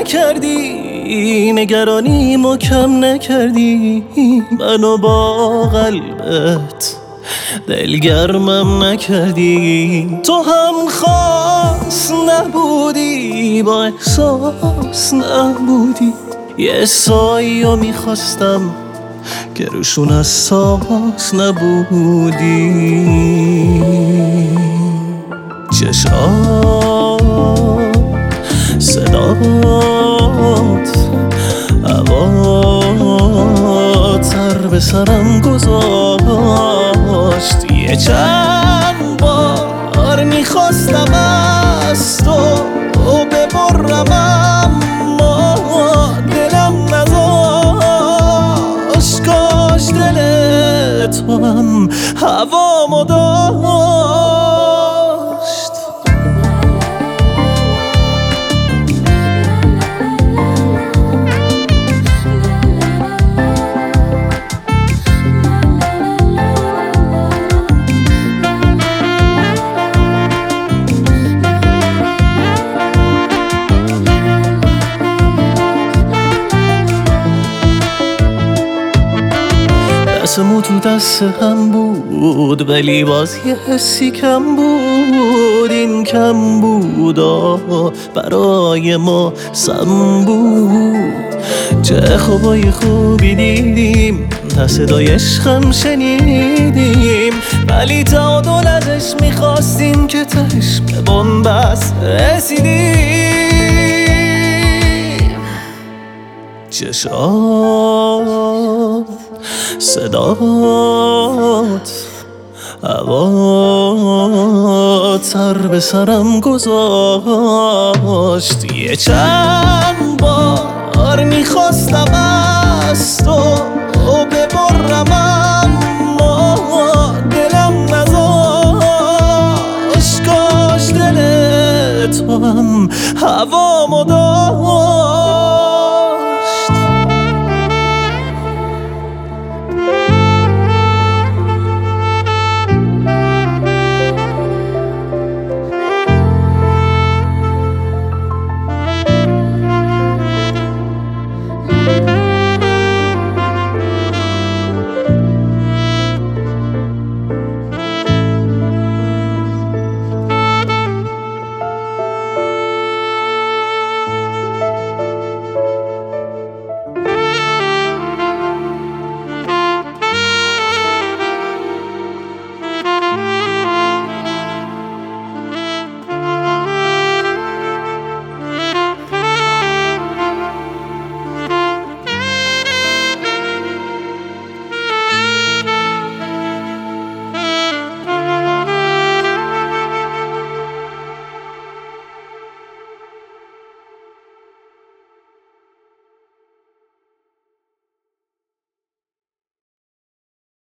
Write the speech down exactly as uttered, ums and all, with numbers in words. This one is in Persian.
نکردی، نگرانیمو کم نکردی، منو با قلبت دلگرمم نکردی. تو هم خاص نبودی، با احساس نبودی، یه سایی رو میخواستم که روشون اساس نبودی. چشات، صدات، هوات سر به سرم گذاشت. یه چند بار میخواستم از تو ببرم، اما دلم نذاشت. کاش دل تو هم هوامو داشت. دستمو تو دست هم بود، ولی باز یه حسی کم بود. این کم بودا برای ما سم بود. چه خوبای خوبی دیدیم، تا صدای عشقم شنیدیم، ولی تعادل ازش میخواستیم که تهش به بنبست رسیدیم. چشات، صدات، هوات سر به سرم گذاشت. یه چند بار میخواستم